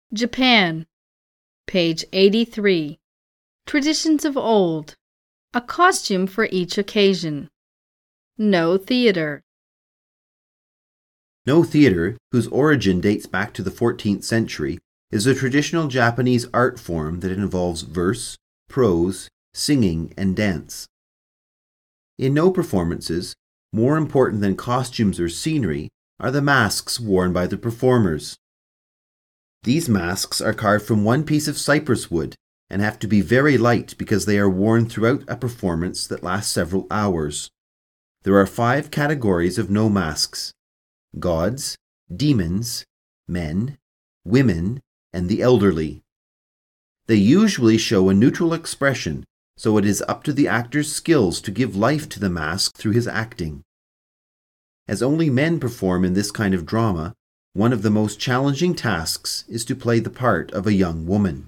Japan, page 83. Traditions of old. A costume for each occasion. No theater. No theater, whose origin dates back to the 14th century, is a traditional Japanese art form that involves verse, prose, singing, and dance. In no performances, more important than costumes or scenery, are the masks worn by the performers. These masks are carved from one piece of cypress wood and have to be very light because they are worn throughout a performance that lasts several hours. There are 5 categories of no masks: gods, demons, men, women, and the elderly. They usually show a neutral expression, so it is up to the actor's skills to give life to the mask through his acting. As only men perform in this kind of drama, one of the most challenging tasks is to play the part of a young woman.